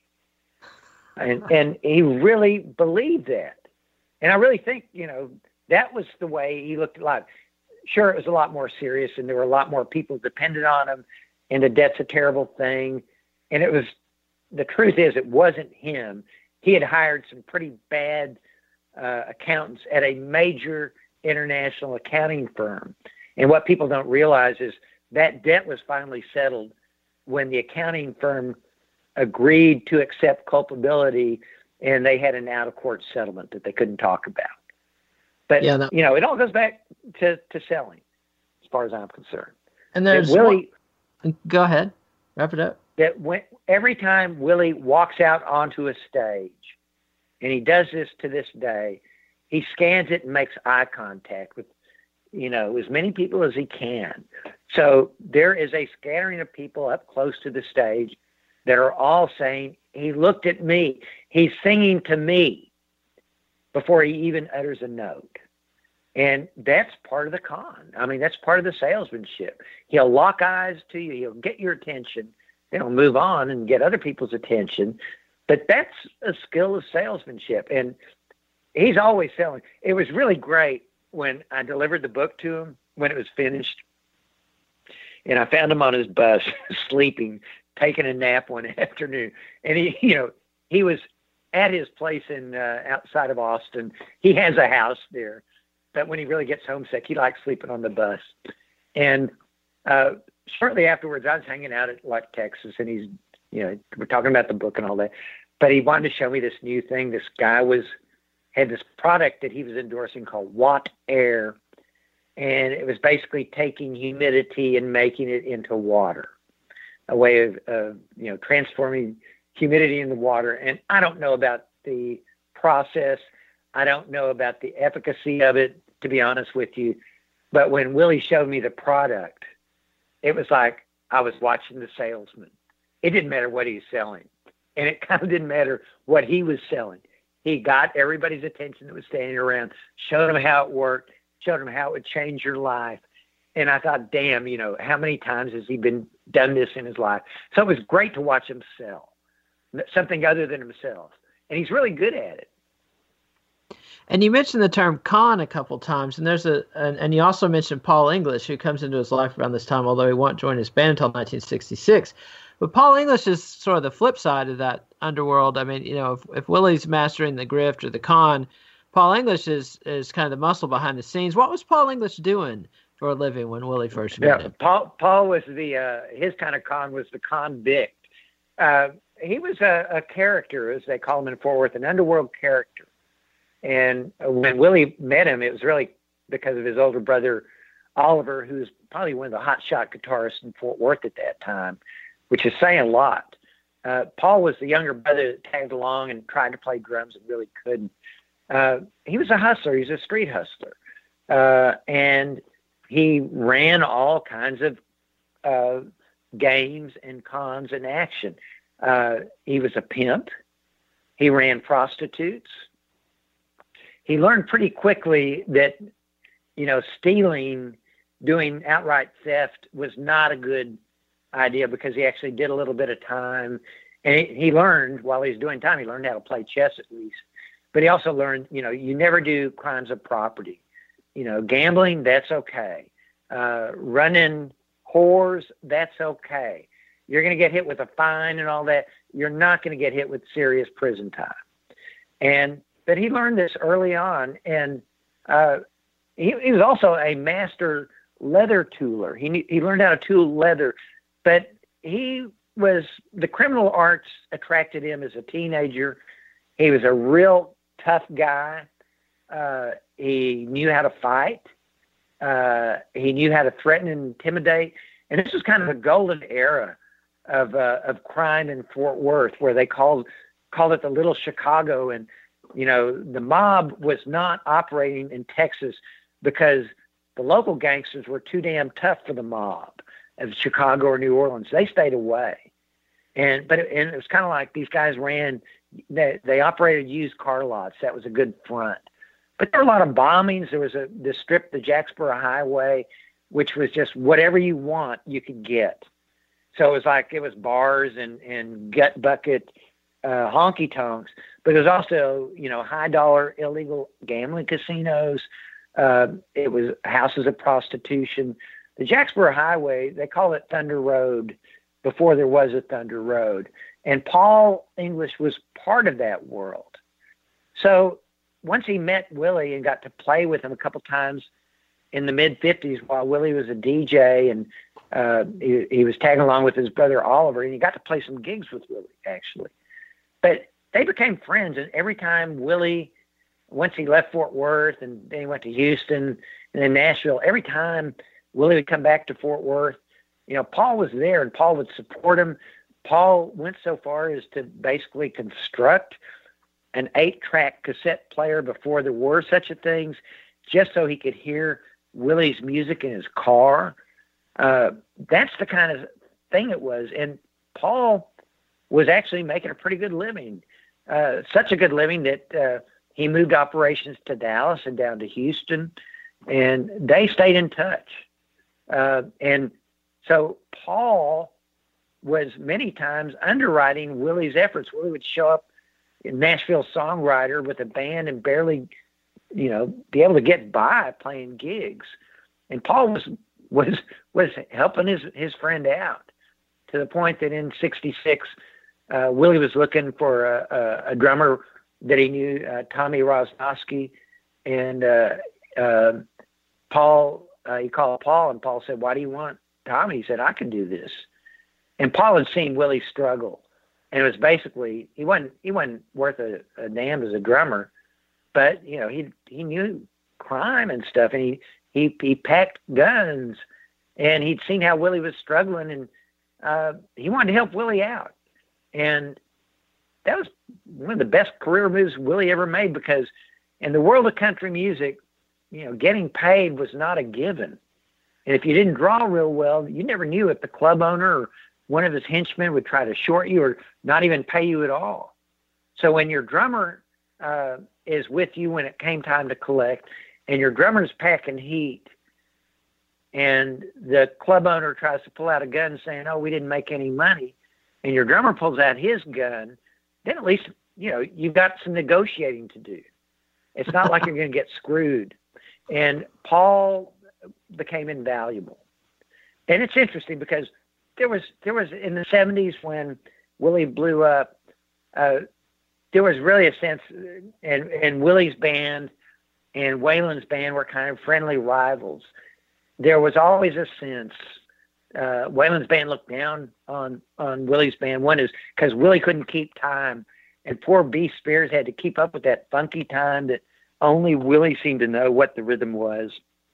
Speaker 3: And, and he really believed that. And I really think, you know, that was the way he looked at life. Sure, it was a lot more serious, and there were a lot more people dependent on him, and the debt's a terrible thing. And it was, the truth is, it wasn't him. He had hired some pretty bad uh, accountants at a major international accounting firm. And what people don't realize is that debt was finally settled when the accounting firm agreed to accept culpability, and they had an out-of-court settlement that they couldn't talk about. But,
Speaker 2: yeah, that,
Speaker 3: you know, it all goes back to, to selling as far as I'm concerned.
Speaker 2: And there's
Speaker 3: Willie,
Speaker 2: one, go ahead, wrap it up.
Speaker 3: That when, every time Willie walks out onto a stage, and he does this to this day, he scans it and makes eye contact with, you know, as many people as he can. So there is a scattering of people up close to the stage that are all saying, he looked at me. He's singing to me before he even utters a note. And that's part of the con. I mean, that's part of the salesmanship. He'll lock eyes to you. He'll get your attention. Then he'll move on and get other people's attention. But that's a skill of salesmanship. And he's always selling. It was really great when I delivered the book to him, when it was finished. And I found him on his bus, sleeping, taking a nap one afternoon. And he, you know, he was at his place in uh, outside of Austin. He has a house there. But when he really gets homesick, he likes sleeping on the bus. And uh, shortly afterwards, I was hanging out at like Texas, and he's, you know, we're talking about the book and all that. But he wanted to show me this new thing. This guy was had this product that he was endorsing called Watt Air, and it was basically taking humidity and making it into water, a way of, uh, you know, transforming humidity into water. And I don't know about the process. I don't know about the efficacy of it, to be honest with you. But when Willie showed me the product, it was like I was watching the salesman. It didn't matter what he was selling. And it kind of didn't matter what he was selling. He got everybody's attention that was standing around, showed them how it worked, showed them how it would change your life. And I thought, damn, you know, how many times has he been done this in his life? So it was great to watch him sell something other than himself. And he's really good at it.
Speaker 2: And you mentioned the term con a couple times, and there's a, and, and you also mentioned Paul English, who comes into his life around this time, although he won't join his band until nineteen sixty-six. But Paul English is sort of the flip side of that underworld. I mean, you know, if, if Willie's mastering the grift or the con, Paul English is is kind of the muscle behind the scenes. What was Paul English doing for a living when Willie first met
Speaker 3: yeah,
Speaker 2: him?
Speaker 3: Paul Paul was the uh, his kind of con was the convict. Uh, he was a, a character, as they call him in Fort Worth, an underworld character. And when Willie met him, it was really because of his older brother, Oliver, who's probably one of the hotshot guitarists in Fort Worth at that time, which is saying a lot. Uh, Paul was the younger brother that tagged along and tried to play drums and really couldn't. Uh, he was a hustler. He was a street hustler. Uh, and he ran all kinds of uh, games and cons and action. Uh, he was a pimp. He ran prostitutes. He learned pretty quickly that, you know, stealing, doing outright theft was not a good idea, because he actually did a little bit of time. And he, he learned while he was doing time, he learned how to play chess at least. But he also learned, you know, you never do crimes of property. You know, gambling, that's okay. Uh, running whores, that's okay. You're going to get hit with a fine and all that. You're not going to get hit with serious prison time. And But he learned this early on, and uh, he, he was also a master leather tooler. He he learned how to tool leather, but he was the criminal arts attracted him as a teenager. He was a real tough guy. Uh, he knew how to fight. Uh, he knew how to threaten and intimidate. And this was kind of a golden era of uh, of crime in Fort Worth, where they called called it the Little Chicago. And you know, the mob was not operating in Texas because the local gangsters were too damn tough for the mob of Chicago or New Orleans. They stayed away. And but it, and it was kind of like these guys ran, they, they operated used car lots. That was a good front. But there were a lot of bombings. There was a the strip, the Jacksboro Highway, which was just whatever you want, you could get. So it was like it was bars and, and gut bucket uh, honky tonks. But it was also, you know, high dollar illegal gambling casinos. Uh, it was houses of prostitution. The Jacksboro Highway, they call it Thunder Road before there was a Thunder Road. And Paul English was part of that world. So once he met Willie and got to play with him a couple times in the mid fifties while Willie was a D J, and uh, he, he was tagging along with his brother Oliver, and he got to play some gigs with Willie, actually. But they became friends, and every time Willie once he left Fort Worth and then he went to Houston and then Nashville, every time Willie would come back to Fort Worth, you know, Paul was there and Paul would support him. Paul went so far as to basically construct an eight-track cassette player before there were such a things, just so he could hear Willie's music in his car. Uh, that's the kind of thing it was. And Paul was actually making a pretty good living, uh, such a good living that uh, he moved operations to Dallas and down to Houston, and they stayed in touch. Uh, and so Paul was many times underwriting Willie's efforts. Willie would show up in Nashville songwriter with a band and barely, you know, be able to get by playing gigs. And Paul was was was helping his, his friend out to the point that in sixty-six, uh, Willie was looking for a, a, a drummer that he knew, uh, Tommy Rosnowski, and uh, uh, Paul, uh, he called Paul, and Paul said, "Why do you want Tommy?" He said, "I can do this." And Paul had seen Willie struggle, and it was basically, he wasn't he wasn't worth a, a damn as a drummer, but you know he he knew crime and stuff, and he he he packed guns, and he'd seen how Willie was struggling, and uh, he wanted to help Willie out, and that was one of the best career moves Willie ever made, because in the world of country music, you know, getting paid was not a given, and if you didn't draw real well, you never knew if the club owner or one of his henchmen would try to short you or not even pay you at all. So when your drummer uh, is with you when it came time to collect, and your drummer's packing heat, and the club owner tries to pull out a gun saying, "Oh, we didn't make any money," and your drummer pulls out his gun, then at least, you know, you've got some negotiating to do. It's not like you're going to get screwed. And Paul became invaluable. And it's interesting because There was, there was in the seventies when Willie blew up, uh, there was really a sense, and, and Willie's band and Waylon's band were kind of friendly rivals. There was always a sense, uh, Waylon's band looked down on, on Willie's band. One is because Willie couldn't keep time, and poor B. Spears had to keep up with that funky time that only Willie seemed to know what the rhythm was.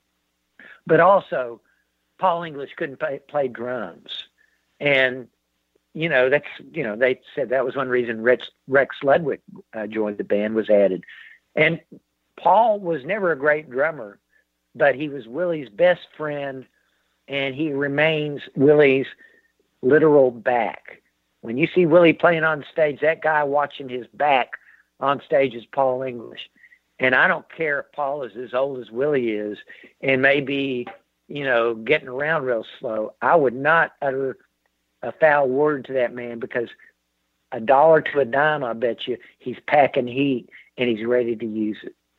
Speaker 3: But also, Paul English couldn't play, play drums. And, you know, that's, you know, they said that was one reason Rex, Rex Ludwig uh, joined the band, was added. And Paul was never a great drummer, but he was Willie's best friend, and he remains Willie's literal back. When you see Willie playing on stage, that guy watching his back on stage is Paul English. And I don't care if Paul is as old as Willie is and maybe, you know, getting around real slow. I would not utter a foul word to that man, because a dollar to a dime, I bet you, he's packing heat and he's ready to use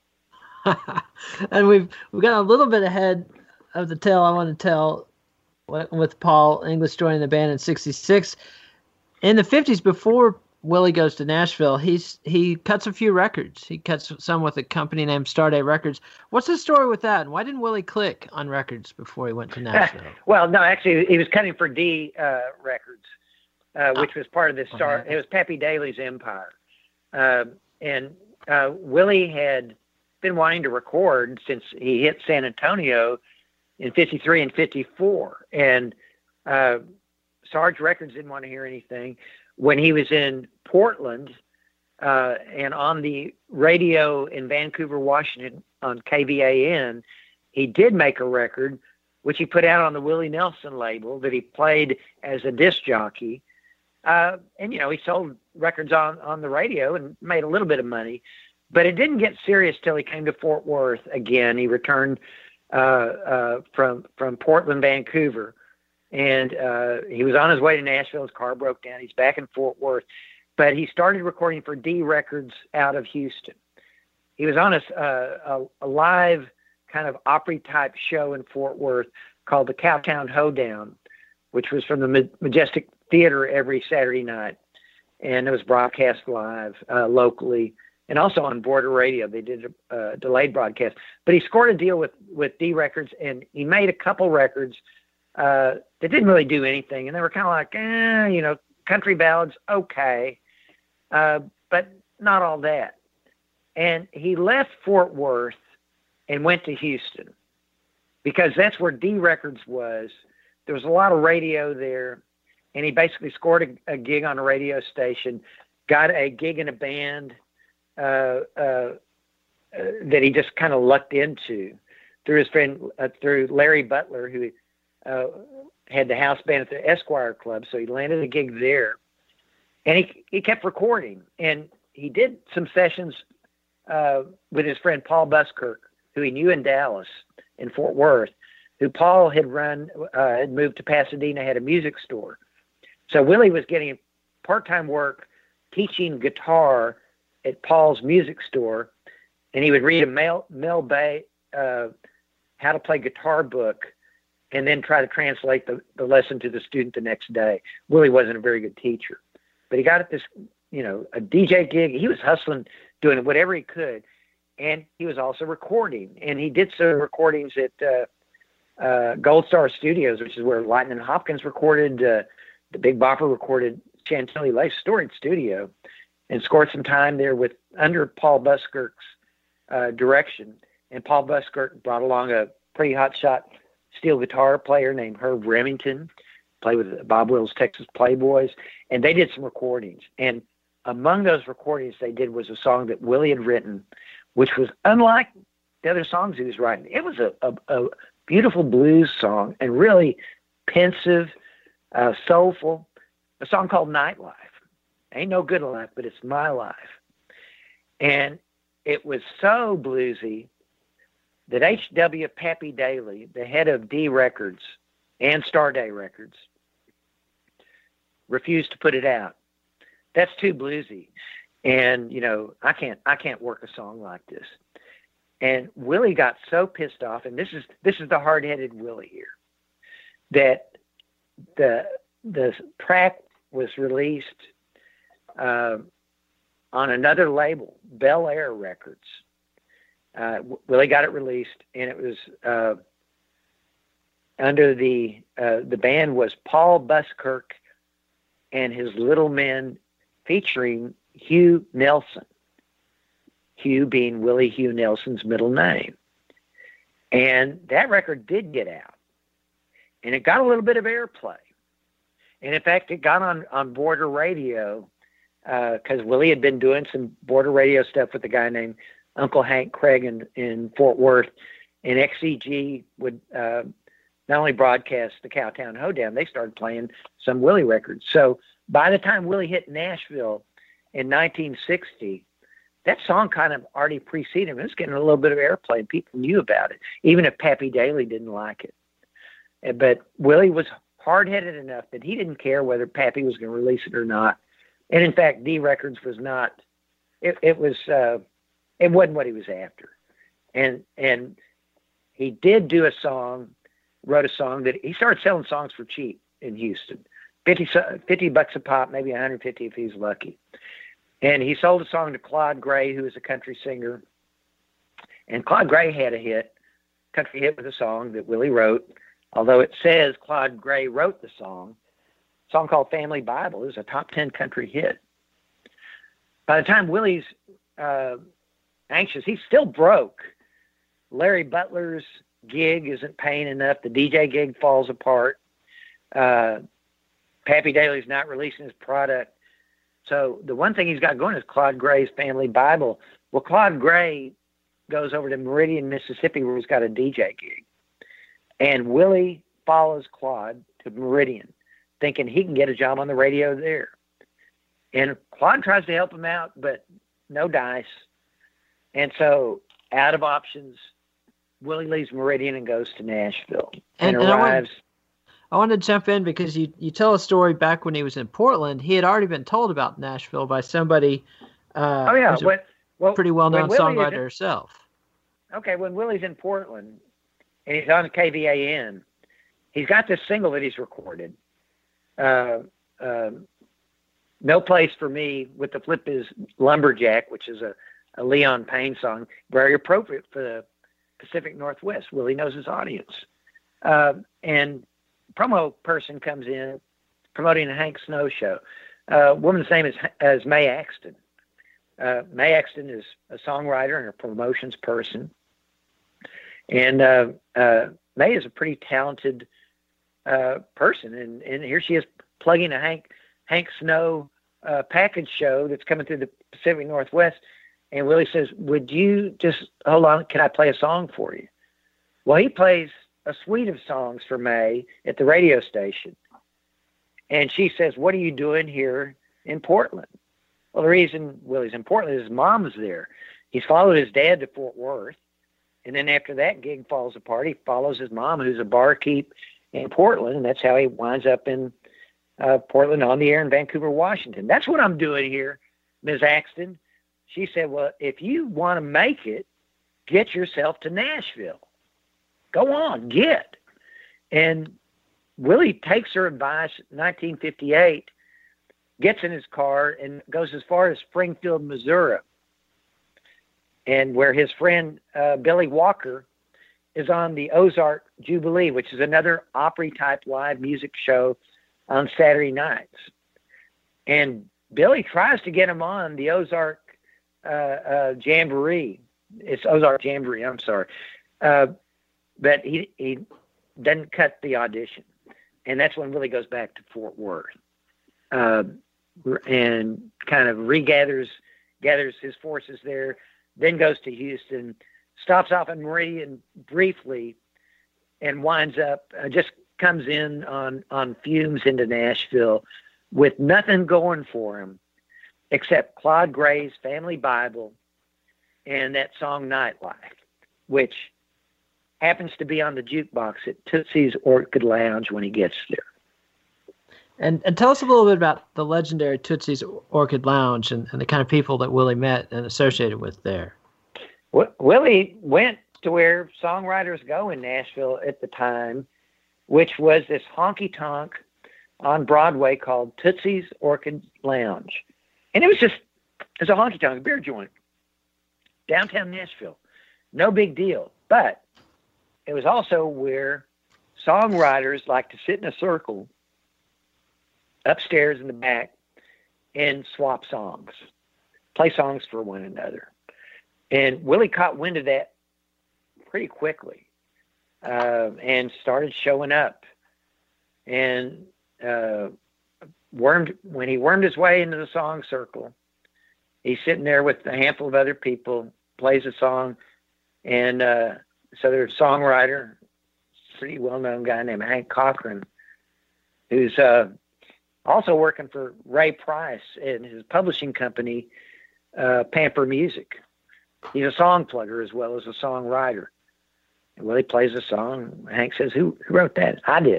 Speaker 3: it.
Speaker 2: And we've we've got a little bit ahead of the tale I want to tell with Paul English joining the band in sixty-six. In the fifties, before Willie goes to Nashville, he's he cuts a few records. He cuts some with a company named Stardate Records. What's the story with that? And why didn't Willie click on records before he went to Nashville?
Speaker 3: Well, no, actually, he was cutting for D uh, Records, uh, which oh. was part of the Star. Okay. It was Pappy Daly's empire, uh, and uh, Willie had been wanting to record since he hit San Antonio in fifty-three and fifty-four, and uh, Sarge Records didn't want to hear anything. When he was in Portland uh, and on the radio in Vancouver, Washington on K V A N, he did make a record, which he put out on the Willie Nelson label that he played as a disc jockey. Uh, and, you know, he sold records on, on the radio and made a little bit of money. But it didn't get serious till he came to Fort Worth again. He returned uh, uh, from from Portland, Vancouver. And uh, he was on his way to Nashville. His car broke down. He's back in Fort Worth. But he started recording for D Records out of Houston. He was on a, a, a live kind of Opry-type show in Fort Worth called the Cowtown Hoedown, which was from the Majestic Theater every Saturday night. And it was broadcast live uh, locally and also on Border Radio. They did a uh, delayed broadcast. But he scored a deal with, with D Records, and he made a couple records Uh, that didn't really do anything, and they were kind of like, eh, you know, country ballads, okay, uh, but not all that. And he left Fort Worth and went to Houston because that's where D Records was. There was a lot of radio there, and he basically scored a, a gig on a radio station, got a gig in a band uh, uh, uh, that he just kind of lucked into through his friend, uh, through Larry Butler, who uh, had the house band at the Esquire Club. So he landed a gig there, and he he kept recording, and he did some sessions uh, with his friend Paul Buskirk, who he knew in Dallas, in Fort Worth, who Paul had run, uh, had moved to Pasadena, had a music store. So Willie was getting part-time work teaching guitar at Paul's music store, and he would read a Mel, Mel Bay uh, how to play guitar book and then try to translate the, the lesson to the student the next day. Willie wasn't a very good teacher, but he got at this, you know, a D J gig. He was hustling, doing whatever he could. And he was also recording, and he did some recordings at uh, uh, Gold Star Studios, which is where Lightning Hopkins recorded, uh, the Big Bopper recorded Chantilly Lace, storied studio, and scored some time there with under Paul Buskirk's uh, direction. And Paul Buskirk brought along a pretty hotshot steel guitar player named Herb Remington, played with Bob Wills' Texas Playboys, and they did some recordings. And among those recordings they did was a song that Willie had written, which was unlike the other songs he was writing. It was a, a, a beautiful blues song and really pensive, uh, soulful, a song called Nightlife. Ain't no good life, but it's my life. And it was so bluesy that H W Pappy Daly, the head of D Records and Starday Records, refused to put it out. That's too bluesy. And, you know, I can't, I can't work a song like this. And Willie got so pissed off, and this is, this is the hard-headed Willie here, that the, the track was released uh, on another label, Bel Air Records. Uh, Willie got it released, and it was uh, under the, uh, the band was Paul Buskirk and his Little Men, featuring Hugh Nelson, Hugh being Willie Hugh Nelson's middle name. And that record did get out, and it got a little bit of airplay. And in fact, it got on, on border radio because uh, Willie had been doing some border radio stuff with a guy named Uncle Hank Craig in, in Fort Worth. And X E G would uh, not only broadcast the Cowtown Hoedown, they started playing some Willie records. So by the time Willie hit Nashville in nineteen sixty, that song kind of already preceded him. It was getting a little bit of airplay, and people knew about it, even if Pappy Daly didn't like it. But Willie was hard-headed enough that he didn't care whether Pappy was going to release it or not. And in fact, D Records was not. It, it was. Uh, it wasn't what he was after. And and he did do a song, wrote a song that he started selling songs for cheap in Houston. fifty, fifty bucks a pop, maybe one hundred fifty if he's lucky. And he sold a song to Claude Gray, who was a country singer. And Claude Gray had a hit, country hit with a song that Willie wrote, although it says Claude Gray wrote the song. A song called Family Bible. It was a top ten country hit. By the time Willie's uh, anxious, he's still broke. Larry Butler's gig isn't paying enough. The D J gig falls apart. Uh, Pappy Daly's not releasing his product. So the one thing he's got going is Claude Gray's Family Bible. Well, Claude Gray goes over to Meridian, Mississippi, where he's got a D J gig. And Willie follows Claude to Meridian, thinking he can get a job on the radio there. And Claude tries to help him out, but no dice. And so, out of options, Willie leaves Meridian and goes to Nashville and, and, and arrives.
Speaker 2: I want to jump in because you, you tell a story back when he was in Portland. He had already been told about Nashville by somebody. Uh,
Speaker 3: oh, yeah.
Speaker 2: who's
Speaker 3: When, well,
Speaker 2: pretty well-known songwriter
Speaker 3: in,
Speaker 2: herself.
Speaker 3: Okay, when Willie's in Portland and he's on K V A N, he's got this single that he's recorded, uh, uh, No Place for Me, with the flip is Lumberjack, which is a, a Leon Payne song, very appropriate for the Pacific Northwest. Willie knows his audience. Uh, and promo person comes in promoting a Hank Snow show. Uh, woman's name is, is Mae Axton. uh, Mae Exton is a songwriter and a promotions person. And uh, uh, Mae is a pretty talented uh, person. And, and here she is plugging a Hank, Hank Snow uh, package show that's coming through the Pacific Northwest. And Willie says, would you just, hold on, can I play a song for you? Well, he plays a suite of songs for Mae at the radio station. And she says, what are you doing here in Portland? Well, the reason Willie's in Portland is his mom's there. He's followed his dad to Fort Worth. And then after that gig falls apart, he follows his mom, who's a barkeep in Portland. And that's how he winds up in uh, Portland on the air in Vancouver, Washington. That's what I'm doing here, Miz Axton. She said, well, if you want to make it, get yourself to Nashville. Go on, get. And Willie takes her advice in nineteen fifty-eight, gets in his car, and goes as far as Springfield, Missouri, and where his friend uh, Billy Walker is on the Ozark Jubilee, which is another Opry-type live music show on Saturday nights. And Billy tries to get him on the Ozark uh, uh, Jamboree. It's Ozark Jamboree, I'm sorry. Uh, but he, he doesn't cut the audition. And that's when Willie goes back to Fort Worth uh, and kind of regathers gathers his forces there, then goes to Houston, stops off in Meridian briefly, and winds up, uh, just comes in on, on fumes into Nashville with nothing going for him except Claude Gray's Family Bible and that song Nightlife, which happens to be on the jukebox at Tootsie's Orchid Lounge when he gets there.
Speaker 2: And and tell us a little bit about the legendary Tootsie's Orchid Lounge and, and the kind of people that Willie met and associated with there.
Speaker 3: W- Willie went to where songwriters go in Nashville at the time, which was this honky-tonk on Broadway called Tootsie's Orchid Lounge. And it was just, it was a honky-tonk beer joint, downtown Nashville. No big deal. But it was also where songwriters like to sit in a circle upstairs in the back and swap songs, play songs for one another. And Willie caught wind of that pretty quickly uh, and started showing up. And uh, wormed when he wormed his way into the song circle, he's sitting there with a handful of other people, plays a song, and uh, so there's a songwriter, pretty well-known guy named Hank Cochran, who's uh, also working for Ray Price and his publishing company, uh, Pamper Music. He's a song plugger as well as a songwriter. And Willie plays a song. Hank says, who, who wrote that? I did.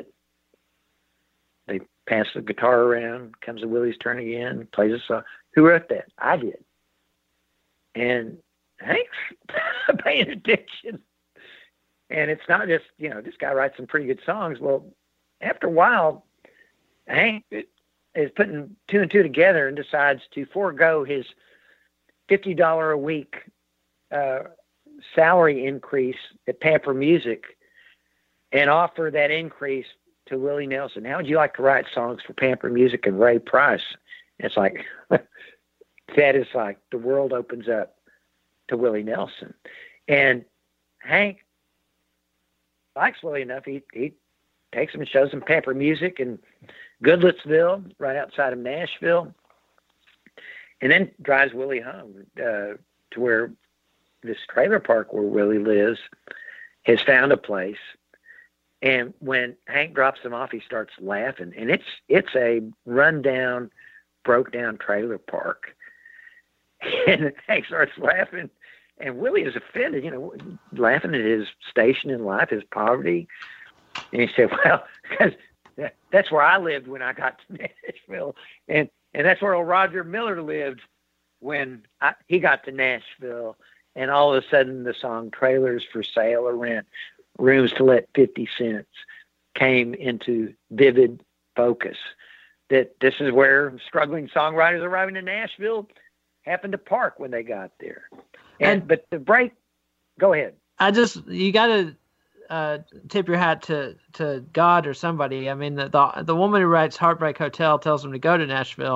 Speaker 3: They pass the guitar around, comes to Willie's turn again, plays a song. Who wrote that? I did. And Hank's paying attention. And it's not just, you know, this guy writes some pretty good songs. Well, after a while, Hank is putting two and two together and decides to forego his fifty dollars a week uh, salary increase at Pamper Music and offer that increase to Willie Nelson. How would you like to write songs for Pamper Music and Ray Price? And it's like, that is like the world opens up to Willie Nelson. And Hank likes Willie enough, he he takes him and shows him Pamper Music in Goodlettsville, right outside of Nashville, and then drives Willie home uh, to where this trailer park where Willie lives has found a place. And when Hank drops him off, he starts laughing, and it's it's a rundown, broke down trailer park. And Hank starts laughing. And Willie is offended, you know, laughing at his station in life, his poverty. And he said, well, because that's where I lived when I got to Nashville. And and that's where old Roger Miller lived when I, he got to Nashville. And all of a sudden the song Trailers for Sale or Rent, Rooms to Let fifty cents came into vivid focus. That this is where struggling songwriters arriving in Nashville happened to park when they got there. And, and but the break, go ahead.
Speaker 2: I just, you got to uh, tip your hat to, to God or somebody. I mean, the, the the woman who writes Heartbreak Hotel tells him to go to Nashville,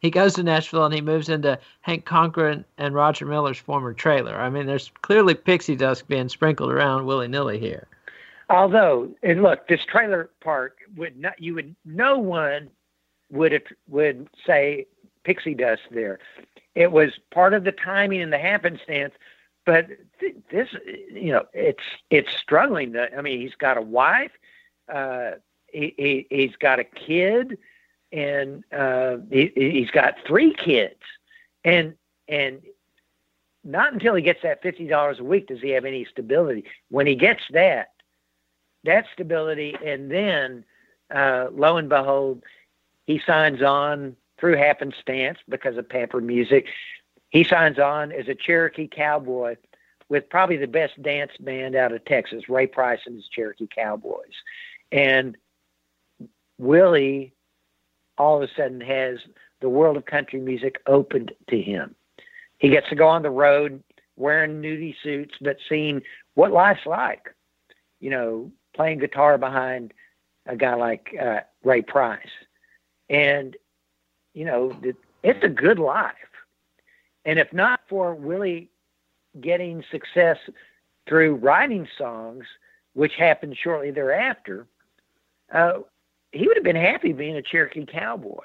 Speaker 2: he goes to Nashville and he moves into Hank Cochran and Roger Miller's former trailer. I mean, there's clearly pixie dust being sprinkled around willy-nilly here.
Speaker 3: Although, and look, this trailer park would not, you would, no one would, would say pixie dust there. It was part of the timing and the happenstance, but th- this, you know, it's, it's struggling. To, I mean, he's got a wife, uh, he, he, he's got a kid, and, uh, he, he's got three kids, and, and not until he gets that fifty dollars a week does he have any stability. When he gets that, that stability, and then uh, lo and behold, he signs on through happenstance because of Pamper Music. He signs on as a Cherokee Cowboy with probably the best dance band out of Texas, Ray Price and his Cherokee Cowboys. And Willie all of a sudden has the world of country music opened to him. He gets to go on the road wearing nudie suits, but seeing what life's like, you know, playing guitar behind a guy like uh, Ray Price. And, you know, it's a good life. And if not for Willie getting success through writing songs, which happened shortly thereafter, uh, he would have been happy being a Cherokee Cowboy.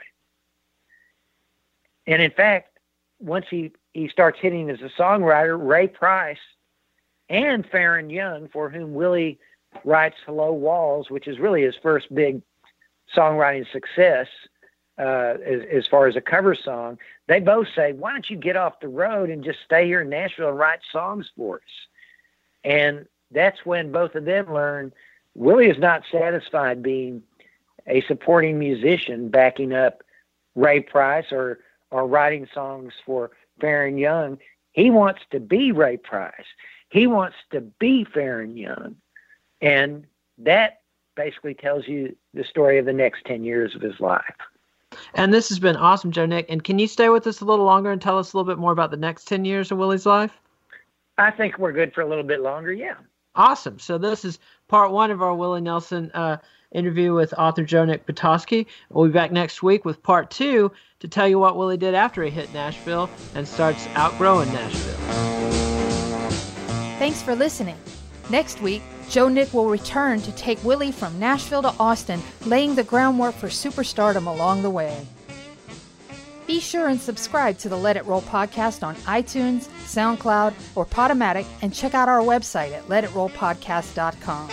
Speaker 3: And in fact, once he, he starts hitting as a songwriter, Ray Price and Farron Young, for whom Willie writes Hello Walls, which is really his first big songwriting success uh, as, as far as a cover song, they both say, why don't you get off the road and just stay here in Nashville and write songs for us? And that's when both of them learn Willie is not satisfied being a supporting musician backing up Ray Price or, or writing songs for Farron Young. He wants to be Ray Price. He wants to be Farron Young. And that basically tells you the story of the next ten years of his life.
Speaker 2: And this has been awesome, Joe Nick. And can you stay with us a little longer and tell us a little bit more about the next ten years of Willie's life?
Speaker 3: I think we're good for a little bit longer, yeah.
Speaker 2: Awesome. So this is part one of our Willie Nelson uh, interview with author Joe Nick Petoskey. We'll be back next week with part two to tell you what Willie did after he hit Nashville and starts outgrowing Nashville.
Speaker 1: Thanks for listening. Next week, Joe Nick will return to take Willie from Nashville to Austin, laying the groundwork for superstardom along the way. Be sure and subscribe to the Let It Roll podcast on iTunes, SoundCloud, or Podomatic, and check out our website at let it roll podcast dot com.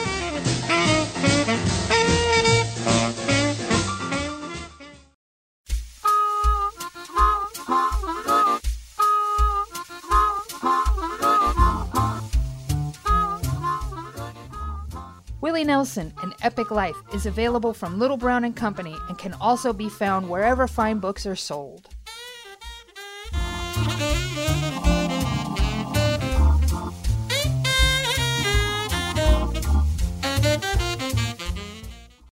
Speaker 1: Willie Nelson, An Epic Life is available from Little Brown and Company and can also be found wherever fine books are sold.